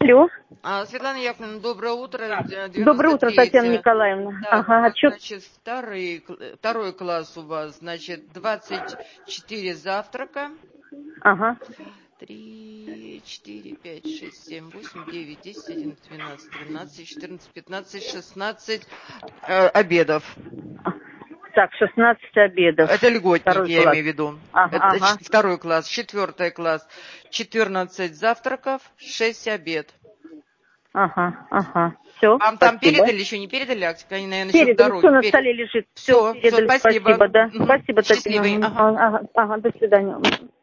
Алло. Светлана Яковлевна, доброе утро. Доброе утро, 93-е. Татьяна Николаевна. Да, Ага, отчет. значит, второй класс у вас, значит, 24 завтрака. Ага. 3, 4, 5, 6, 7, 8, 9, 10, 11, 12, 13, 14, 15, 16 обедов. Так, 16 обедов. Это льготники, Второй я класс. имею в виду. Ага, Это ага. второй класс. 4 класс. 14 завтраков, 6 обед. Ага, ага. Все, Вам там спасибо. передали, еще не передали, Актика? Они, наверное, еще в Передали, все дороге. на столе лежит. Все, Все, передали. спасибо. Спасибо, да. Спасибо, Счастливый. Татьяна. Ага. Ага, до свидания.